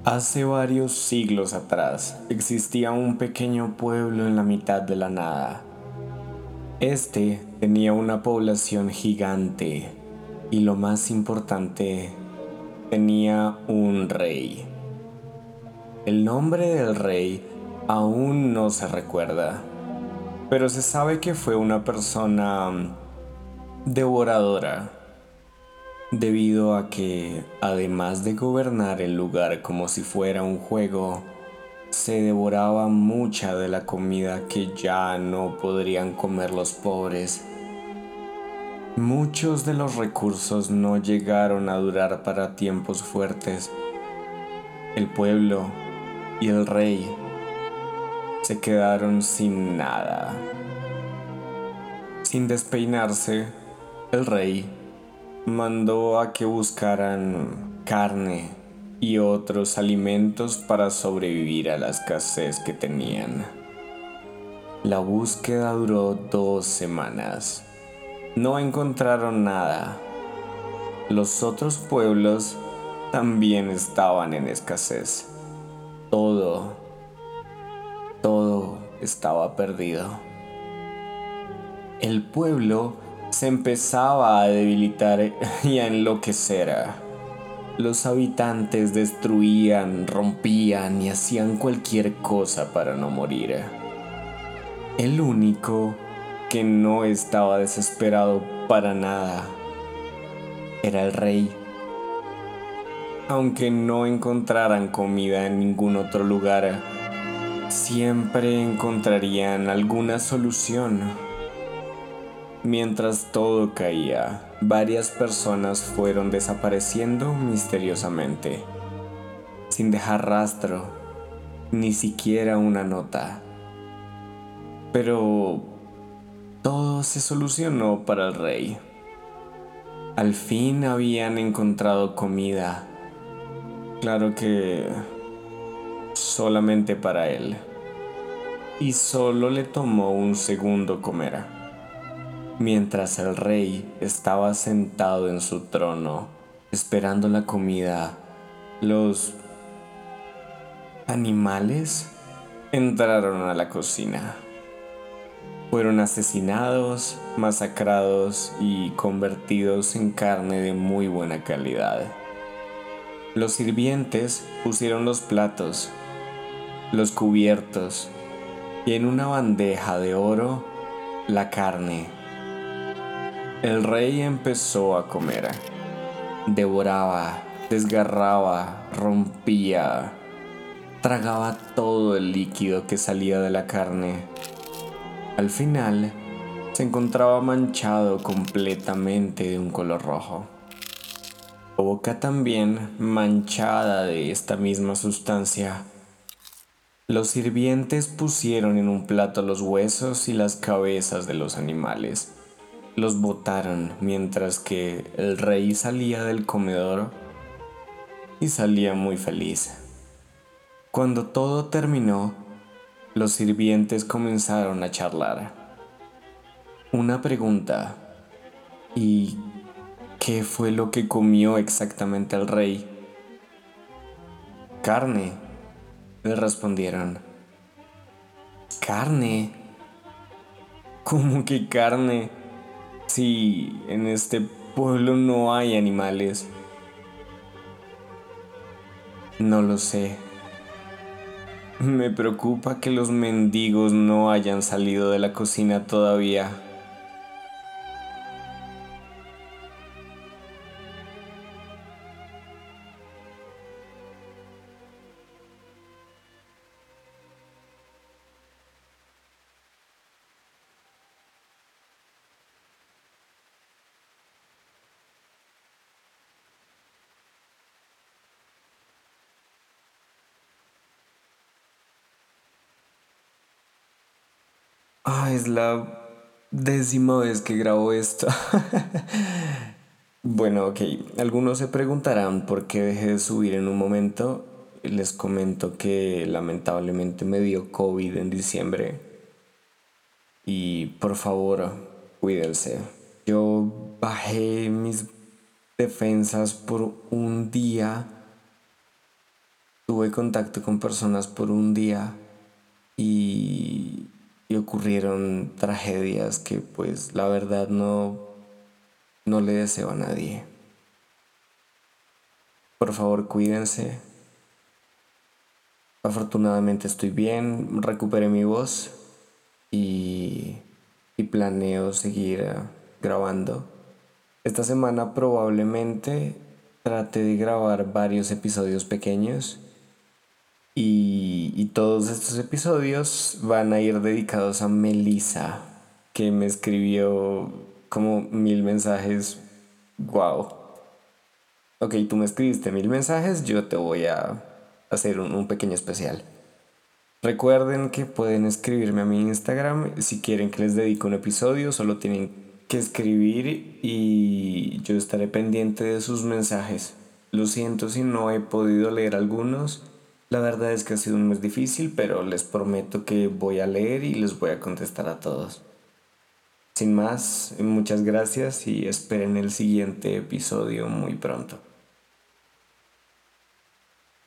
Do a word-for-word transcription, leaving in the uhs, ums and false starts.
Hace varios siglos atrás existía un pequeño pueblo en la mitad de la nada. Este tenía una población gigante y lo más importante, tenía un rey. El nombre del rey aún no se recuerda, pero se sabe que fue una persona mm, devoradora, debido a que, además de gobernar el lugar como si fuera un juego, se devoraba mucha de la comida que ya no podrían comer los pobres. Muchos de los recursos no llegaron a durar para tiempos fuertes. El pueblo y el rey se quedaron sin nada. Sin despeinarse, el rey mandó a que buscaran carne y otros alimentos para sobrevivir a la escasez que tenían. La búsqueda duró dos semanas. No encontraron nada. Los otros pueblos también estaban en escasez. Todo, todo estaba perdido. El pueblo se empezaba a debilitar y a enloquecer. Los habitantes destruían, rompían y hacían cualquier cosa para no morir. El único que no estaba desesperado para nada era el rey. Aunque no encontraran comida en ningún otro lugar, siempre encontrarían alguna solución. Mientras todo caía, varias personas fueron desapareciendo misteriosamente, sin dejar rastro, ni siquiera una nota. Pero todo se solucionó para el rey. Al fin habían encontrado comida. Claro que solamente para él. Y solo le tomó un segundo comer. Mientras el rey estaba sentado en su trono, esperando la comida, los animales entraron a la cocina. Fueron asesinados, masacrados y convertidos en carne de muy buena calidad. Los sirvientes pusieron los platos, los cubiertos y en una bandeja de oro la carne. El rey empezó a comer. Devoraba, desgarraba, rompía, tragaba todo el líquido que salía de la carne. Al final, se encontraba manchado completamente de un color rojo. La boca también manchada de esta misma sustancia. Los sirvientes pusieron en un plato los huesos y las cabezas de los animales. Los botaron mientras que el rey salía del comedor y salía muy feliz. Cuando todo terminó, los sirvientes comenzaron a charlar. Una pregunta: ¿y qué fue lo que comió exactamente el rey? Carne, le respondieron. ¿Carne? ¿Cómo que carne? Si en este pueblo no hay animales. No lo sé. Me preocupa que los mendigos no hayan salido de la cocina todavía. Ah, es la décima vez que grabo esto. Bueno, ok. Algunos se preguntarán por qué dejé de subir en un momento. Les comento que lamentablemente me dio COVID en diciembre. Y por favor, cuídense. Yo bajé mis defensas por un día tuve contacto con personas por un día y, y ocurrieron tragedias que pues la verdad no, no le deseo a nadie. Por favor, cuídense. Afortunadamente estoy bien, recuperé mi voz y, y planeo seguir eh, grabando. Esta semana probablemente trate de grabar varios episodios pequeños y, y todos estos episodios van a ir dedicados a Melissa, que me escribió como mil mensajes. Wow. Ok, tú me escribiste mil mensajes, yo te voy a hacer un, un pequeño especial. Recuerden que pueden escribirme a mi Instagram si quieren que les dedique un episodio, solo tienen que escribir y yo estaré pendiente de sus mensajes. Lo siento si no he podido leer algunos, la verdad es que ha sido un mes difícil, pero les prometo que voy a leer y les voy a contestar a todos. Sin más, muchas gracias y esperen el siguiente episodio muy pronto.